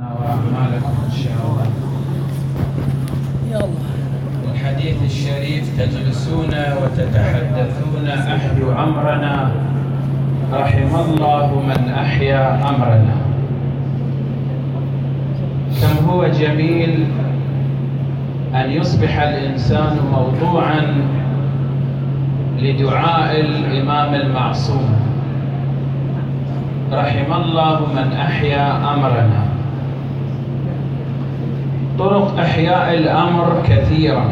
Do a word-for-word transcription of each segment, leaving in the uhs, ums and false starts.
وأعمالكم إن شاء الله. يا الله. الحديث الشريف: تجلسون وتتحدثون أحيوا أمرنا، رحم الله من أحيا أمرنا. كم هو جميل أن يصبح الإنسان موضوعا لدعاء الإمام المعصوم، رحم الله من أحيا أمرنا. طرق إحياء الأمر كثيرة،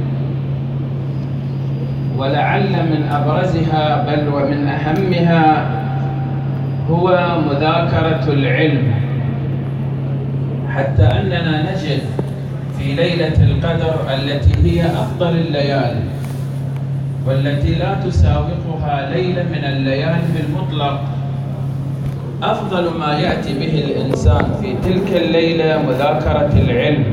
ولعل من أبرزها بل ومن أهمها هو مذاكرة العلم، حتى أننا نجد في ليلة القدر التي هي أفضل الليالي والتي لا تساوقها ليلة من الليالي بالمطلق، أفضل ما يأتي به الإنسان في تلك الليلة مذاكرة العلم.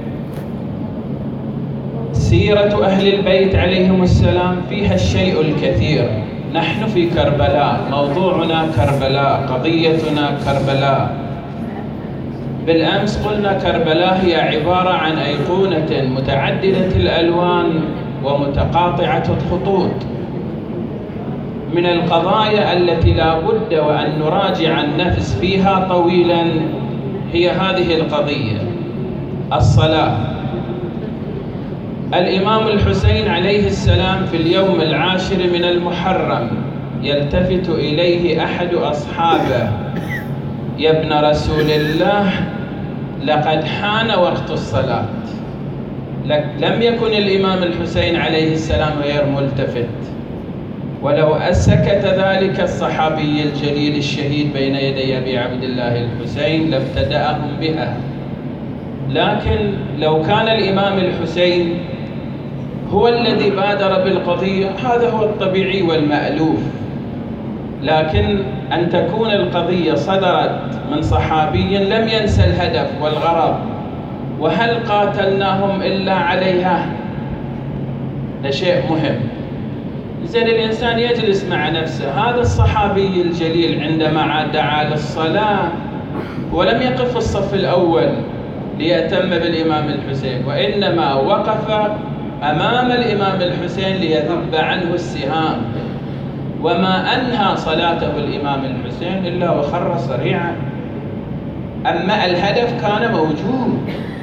سيرة أهل البيت عليهم السلام فيها الشيء الكثير. نحن في كربلاء، موضوعنا كربلاء، قضيتنا كربلاء. بالأمس قلنا كربلاء هي عبارة عن أيقونة متعددة الألوان ومتقاطعة الخطوط. من القضايا التي لا بد وأن نراجع النفس فيها طويلا هي هذه القضية: الصلاة. الإمام الحسين عليه السلام في اليوم العاشر من المحرم يلتفت إليه أحد أصحابه: يا ابن رسول الله، لقد حان وقت الصلاة. لم يكن الإمام الحسين عليه السلام غير ملتفت، ولو أسكت ذلك الصحابي الجليل الشهيد بين يدي أبي عبد الله الحسين لابتدأهم بها. لكن لو كان الإمام الحسين هو الذي بادر بالقضية هذا هو الطبيعي والمألوف، لكن أن تكون القضية صدرت من صحابي لم ينسى الهدف والغرض، وهل قاتلناهم إلا عليها، ده شيء مهم. زين الإنسان يجلس مع نفسه. هذا الصحابي الجليل عندما دعا للصلاة ولم يقف في الصف الأول ليأتم بالإمام الحسين، وإنما وقف أمام الإمام الحسين ليذب عنه السهام، وما أنهى صلاته الإمام الحسين إلا وخر صريعا. أما الهدف كان موجود.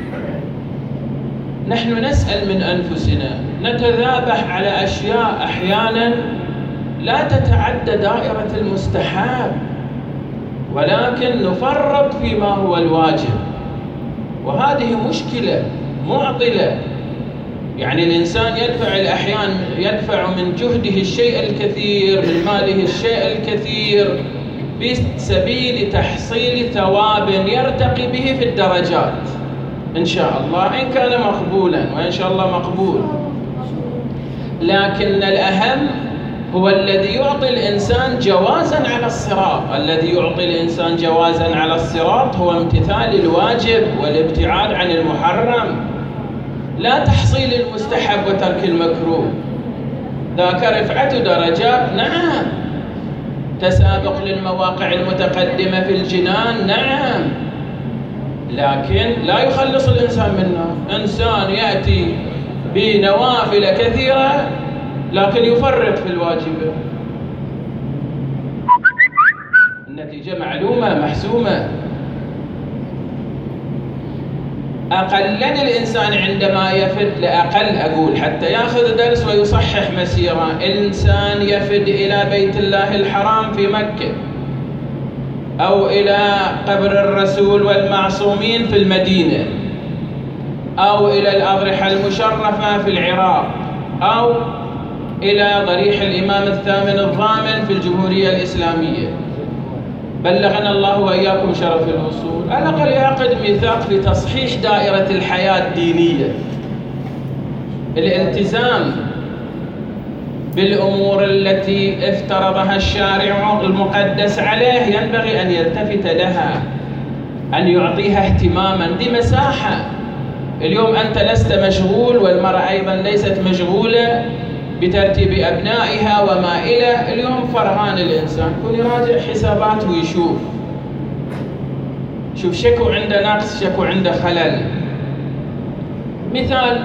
نحن نسأل من أنفسنا، نتذابح على أشياء أحيانا لا تتعدى دائرة المستحاب، ولكن نفرط فيما هو الواجب، وهذه مشكلة معضلة. يعني الإنسان يدفع الأحيان يدفع من جهده الشيء الكثير، من ماله الشيء الكثير، في سبيل تحصيل ثواب يرتقي به في الدرجات إن شاء الله، إن كان مقبولا، وإن شاء الله مقبول. لكن الأهم هو الذي يعطي الإنسان جوازا على الصراط. الذي يعطي الإنسان جوازا على الصراط هو امتثال الواجب والابتعاد عن المحرم، لا تحصيل المستحب وترك المكروه. ذاك رفعة درجات، نعم. تسابق للمواقع المتقدمة في الجنان، نعم. لكن لا يخلص الإنسان منها. إنسان يأتي بنوافل كثيرة لكن يفرط في الواجب، النتيجة معلومة محسومة. أقلن الإنسان عندما يفد، لأقل أقول حتى يأخذ درس ويصحح مسيرة، إنسان يفد إلى بيت الله الحرام في مكة، أو إلى قبر الرسول والمعصومين في المدينة، أو إلى الأضرحة المشرفة في العراق، أو إلى ضريح الإمام الثامن الضامن في الجمهورية الإسلامية، بلغنا الله وإياكم شرف الوصول. على الأقل يعقد ميثاق في تصحيح دائرة الحياة الدينية، الالتزام بالأمور التي افترضها الشارع المقدس عليه، ينبغي أن يلتفت لها، أن يعطيها اهتماما. دي مساحة. اليوم أنت لست مشغول، والمرأة أيضا ليست مشغولة بترتيب أبنائها وما إلى. اليوم فرهان الإنسان، يكون يراجع حساباته ويشوف شوف، شكو عنده نقص، شكو عنده خلل. مثال،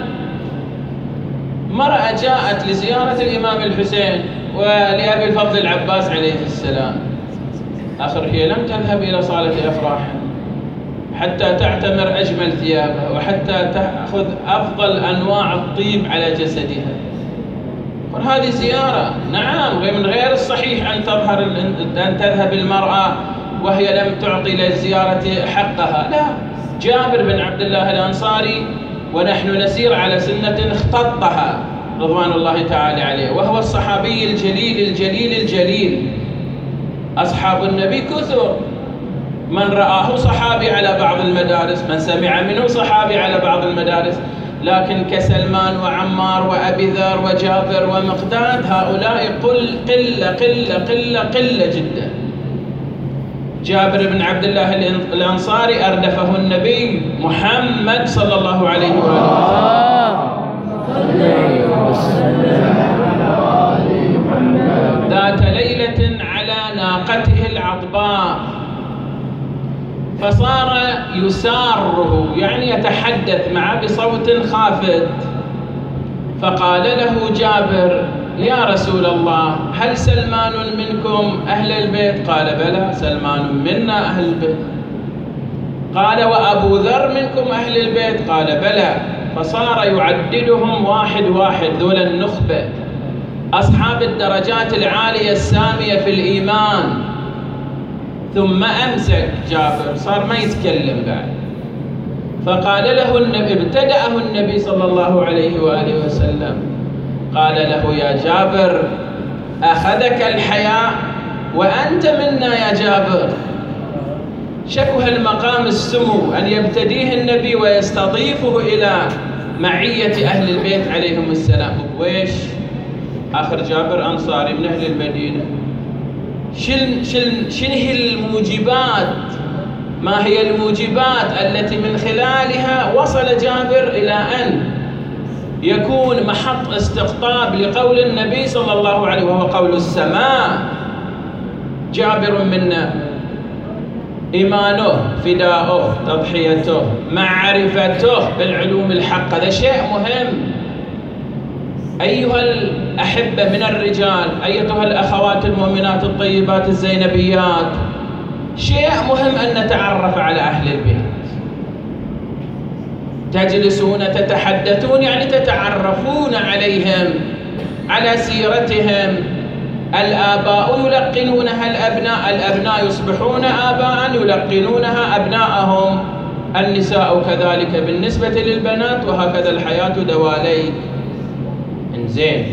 مرأة جاءت لزيارة الإمام الحسين ولأبي الفضل العباس عليه السلام، آخر هي لم تذهب إلى صالة أفراح حتى تعتمر أجمل ثيابها وحتى تأخذ أفضل أنواع الطيب على جسدها. وهذه زيارة، نعم، من غير الصحيح أن تظهر أن تذهب المرأة وهي لم تعطي للزيارة حقها، لا. جابر بن عبد الله الأنصاري ونحن نسير على سنة اختطها رضوان الله تعالى عليه، وهو الصحابي الجليل الجليل الجليل. أصحاب النبي كثر، من رآه صحابي على بعض المدارس، من سمع منه صحابي على بعض المدارس، لكن كسلمان وعمار وأبي ذر وجابر ومقداد هؤلاء قل قلة قلة قلة قلة جدا. جابر بن عبد الله الأنصاري أردفه النبي محمد صلى الله عليه وسلم ذات ليلة على ناقته العضباء، فصار يساره، يعني يتحدث معه بصوت خافت، فقال له جابر: يا رسول الله، هل سلمان منكم أهل البيت؟ قال: بلى، سلمان منا أهل البيت. قال: وأبو ذر منكم أهل البيت؟ قال: بلى. فصار يعددهم واحد واحد، ذول النخبة، أصحاب الدرجات العالية السامية في الإيمان. ثم أمسك جابر، صار ما يتكلم بعد. فقال له النبي، ابتدأه النبي صلى الله عليه وآله وسلم، قال له: يا جابر، أخذك الحياء وأنت منا يا جابر. شكوه المقام السمو أن يبتديه النبي ويستضيفه إلى معية أهل البيت عليهم السلام. ويش آخر جابر أنصاري من أهل المدينة، شن شن شنه الموجبات، ما هي الموجبات التي من خلالها وصل جابر إلى أن يكون محط استقطاب لقول النبي صلى الله عليه وسلم، وهو قول السماء. جابر منا، إيمانه، فداؤه، تضحيته، معرفته بالعلوم الحق، هذا شيء مهم. أيها الأحبة من الرجال، أيتها الأخوات المؤمنات الطيبات الزينبيات، شيء مهم أن نتعرف على أهل البيت. تجلسون تتحدثون، يعني تتعرفون عليهم، على سيرتهم. الآباء يلقنونها الأبناء، الأبناء يصبحون آباء يلقنونها أبناءهم، النساء كذلك بالنسبة للبنات، وهكذا الحياة دواليك. إنزين،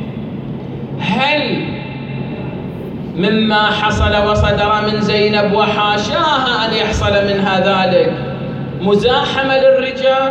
هل مما حصل وصدر من زينب وحاشاها أن يحصل منها ذلك مزاحمة للرجال؟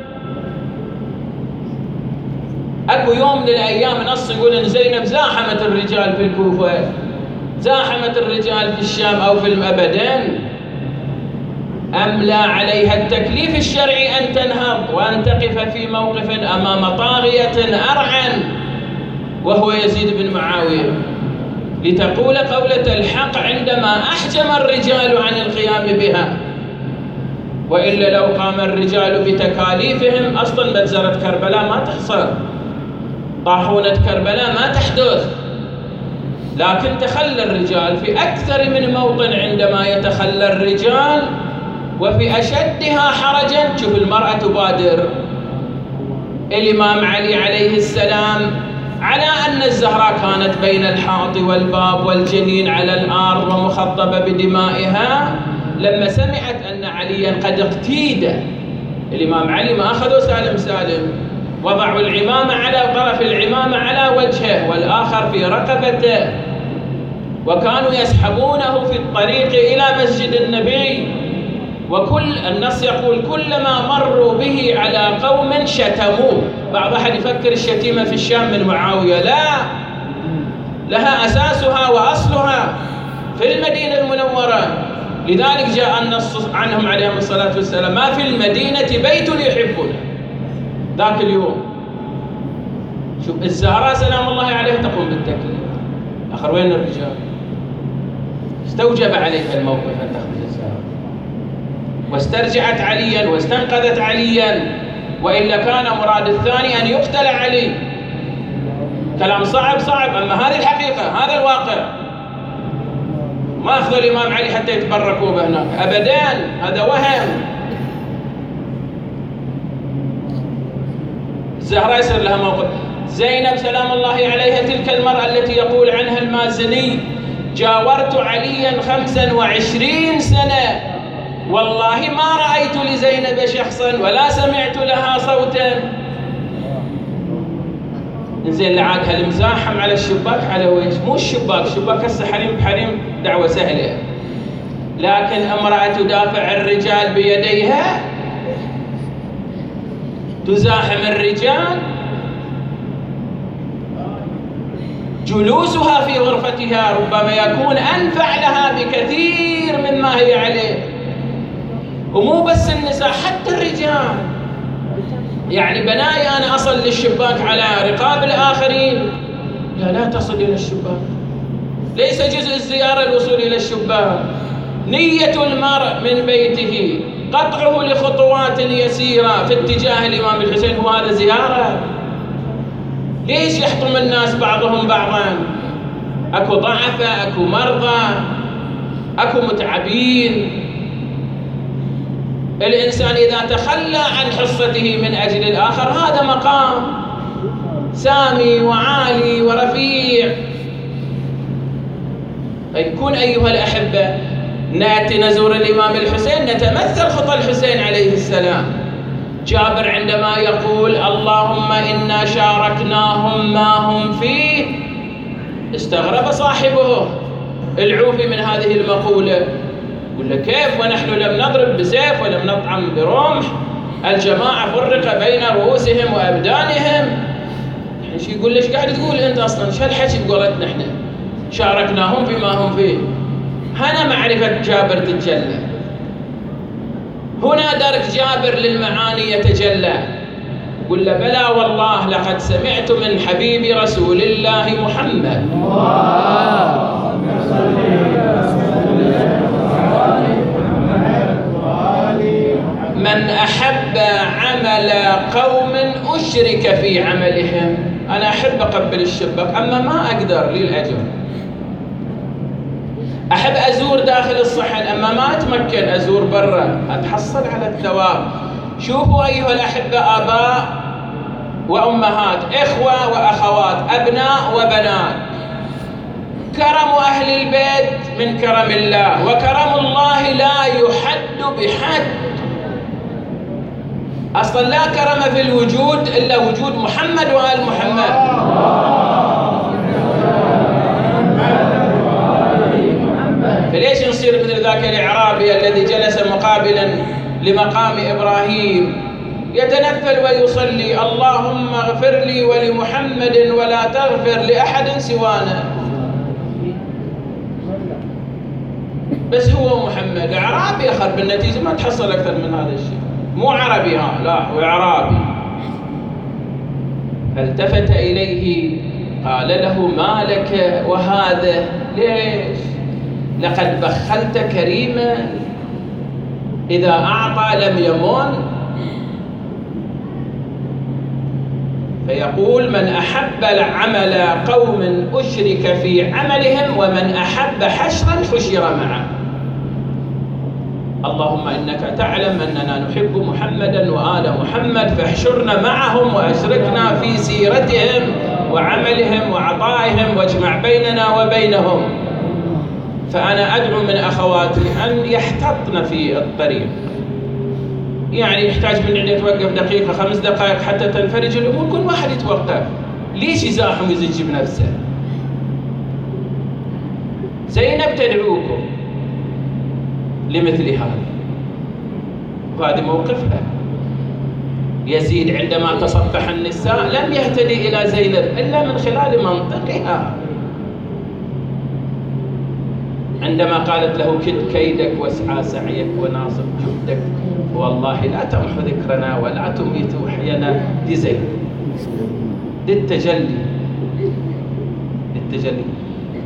أكو يوم من الأيام نص يقول إن زينب زاحمت الرجال في الكوفة، زاحمت الرجال في الشام أو في الأبدين؟ أم لا عليها التكليف الشرعي أن تنهض وأن تقف في موقف أمام طاغية أرعن وهو يزيد بن معاوية، لتقول قولة الحق عندما أحجم الرجال عن القيام بها؟ وإلا لو قام الرجال بتكاليفهم أصلا مجزرة كربلاء ما تحصل، طاحونة كربلاء ما تحدث. لكن تخلى الرجال في أكثر من موطن، عندما يتخلى الرجال وفي أشدها حرجا. شوف، المرأة تبادر. الإمام علي عليه السلام، على أن الزهراء كانت بين الحائط والباب والجنين على الأرض ومخضبة بدمائها، لما سمعت أن عليا قد اقتيد، الإمام علي ما أخذوا سالم سالم، وضعوا العمامة على طرف العمامة على وجهه والآخر في رقبته، وكانوا يسحبونه في الطريق إلى مسجد النبي. وكل النص يقول كلما مروا به على قوم شتموه. بعض أحد يفكر الشتيمة في الشام من معاوية، لا، لها أساسها وأصلها في المدينة المنورة. لذلك جاء النص عنهم عليهم الصلاة والسلام: ما في المدينة بيت يحبون. ذاك اليوم شوف، الزهراء سلام الله عليها تقوم بالتكليف، آخر وين الرجال؟ استوجب عليها الموقف أن تخرج الزهراء. واسترجعت عليا واستنقذت عليا، وإلا كان مراد الثاني أن يقتل علي. كلام صعب صعب، أما هذه الحقيقة، هذا الواقع. ما أخذوا الإمام علي حتى يتبركوا به هناك أبداً، هذا وهم. الزهراء يصير لها موقف. زينب سلام الله عليها تلك المرأة التي يقول عنها المازني: جاورت عليا خمسا وعشرين سنة والله ما رأيت لزينب شخصا ولا سمعت لها صوتا. زين لعاد هالمزاحم على الشباك على ويش؟ مو الشباك، الشباك هسه حريم بحريم دعوة سهلة، لكن امرأة تدافع الرجال بيديها، تزاحم الرجال، جلوسها في غرفتها ربما يكون أنفع لها بكثير مما هي عليه. ومو بس النساء، حتى الرجال. يعني بناي أنا أصل للشباك على رقاب الآخرين؟ لا، لا تصل إلى الشباك. ليس جزء الزيارة الوصول إلى الشباك. نية المرء من بيته قطعه لخطوات يسيرة في اتجاه الإمام الحسين، هو هذا زيارة؟ ليش يحطم الناس بعضهم بعضا؟ أكو ضعفة، أكو مرضى، أكو متعبين. الإنسان إذا تخلى عن حصته من أجل الآخر هذا مقام سامي وعالي ورفيع. فيكون أيها الأحبة نأتي نزور الإمام الحسين، نتمثل خطى الحسين عليه السلام. جابر عندما يقول: اللهم إنا شاركناهم ما هم فيه، استغرب صاحبه العوفي من هذه المقولة. يقول له: كيف ونحن لم نضرب بسيف ولم نطعم برمح؟ الجماعة فرق بين رؤوسهم وأبدانهم. يعني شو يقول: ليش قاعد تقول أنت أصلا؟ شو هالحكي بقولتنا إحنا؟ شاركناهم فيما هم فيه. هنا معرفة جابر تتجلى، هنا درك جابر للمعاني يتجلى. يقول له: بلى والله لقد سمعت من حبيب رسول الله محمد من أحب عمل قوم أشرك في عملهم. أنا أحب أقبل الشباك أما ما أقدر لي الأجر. أحب أزور داخل الصحن أما ما أتمكن أزور برا، أتحصل على الثواب. شوفوا أيها الأحبة، آباء وأمهات، إخوة وأخوات، أبناء وبنات، كرم أهل البيت من كرم الله، وكرم الله لا يحد بحد. أصلا لا كرم في الوجود إلا وجود محمد وآل محمد. فليش نصير مثل ذاك الإعرابي الذي جلس مقابلا لمقام إبراهيم يتنفل ويصلي: اللهم اغفر لي ولمحمد ولا تغفر لأحد سوانا. بس هو محمد إعرابي أخر، بالنتيجة ما تحصل أكثر من هذا الشيء. مو عربي، ها لا، هو إعرابي. فالتفت إليه قال له: ما لك وهذا؟ ليش؟ لقد بخلت كريما، إذا أعطى لم يمن. فيقول: من أحب عمل قوم أشرك في عملهم، ومن أحب حشرا حشر معه. اللهم إنك تعلم أننا نحب محمدا وآل محمد، فاحشرنا معهم وأشركنا في سيرتهم وعملهم وعطائهم، واجمع بيننا وبينهم. فأنا أدعو من أخواتي أن يحتطن في الطريق، يعني يحتاج من عندي يتوقف دقيقة خمس دقائق حتى تنفرج الأمور. كل واحد يتوقف، ليش يزاحم ويزج بنفسه؟ زينب تدعوكم لمثل هذا، وهذا موقفها. يزيد عندما تصفح النساء لم يهتدي إلى زينب إلا من خلال منطقها، عندما قالت له: كد كيدك واسعى سعيك وناصب جهدك، والله لا تمحو ذكرنا ولا تميت وحينا. دي زينب، دي التجلي، التجلي.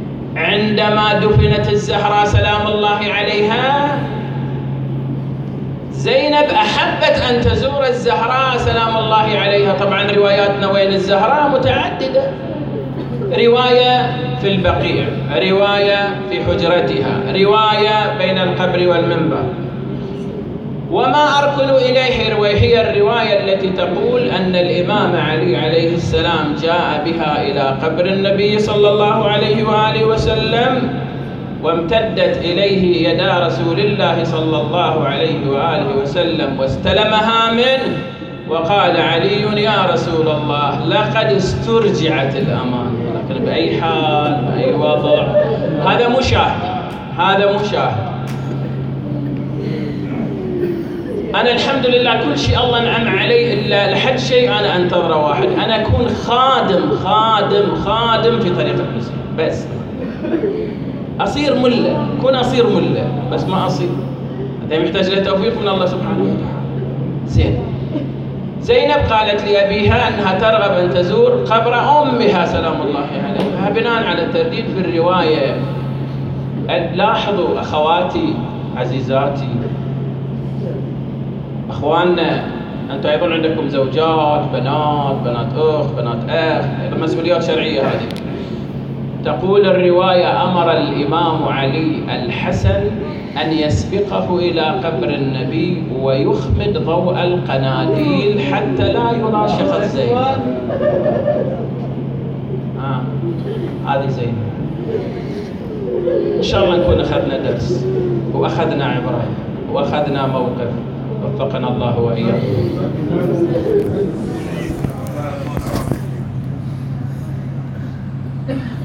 عندما دفنت الزهراء سلام الله عليها زينب أحبت أن تزور الزهراء سلام الله عليها. طبعا رواياتنا وين الزهراء متعددة، رواية في البقيع، رواية في حجرتها، رواية بين القبر والمنبر. وما أركل إليه هي الرواية التي تقول أن الإمام علي عليه السلام جاء بها إلى قبر النبي صلى الله عليه وآله وسلم، وامتدت إليه يدا رسول الله صلى الله عليه وآله وسلم واستلمها منه، وقال علي يا رسول الله لقد استرجعت الأمان. لكن بأي حال بأي وضع، هذا مشاهد، هذا مشاهد. أنا الحمد لله كل شيء الله نعم علي، إلا لحد شيء أنا أنتظره واحد، أنا أكون خادم خادم خادم في طريق المسيح، بس أصير ملة، كون أصير ملة بس ما أصير. هذا يحتاج لتوفيق من الله سبحانه وتعالى. زين. زينب قالت لأبيها أنها ترغب أن تزور قبر أمها سلام الله عليها بناء على الترديد في الرواية. لاحظوا أخواتي عزيزاتي أخواننا، أنتم أيضا عندكم زوجات، بنات، بنات أخت، بنات أخ، أيضا مسؤوليات شرعية هذه. تقول الرواية أمر الإمام علي الحسن أن يسبقه إلى قبر النبي ويخمد ضوء القناديل حتى لا يرى شخص زينب. آه. هذه زينب. إن شاء الله نكون أخذنا درس وأخذنا عبرة وأخذنا موقف، وفقنا الله وإياكم.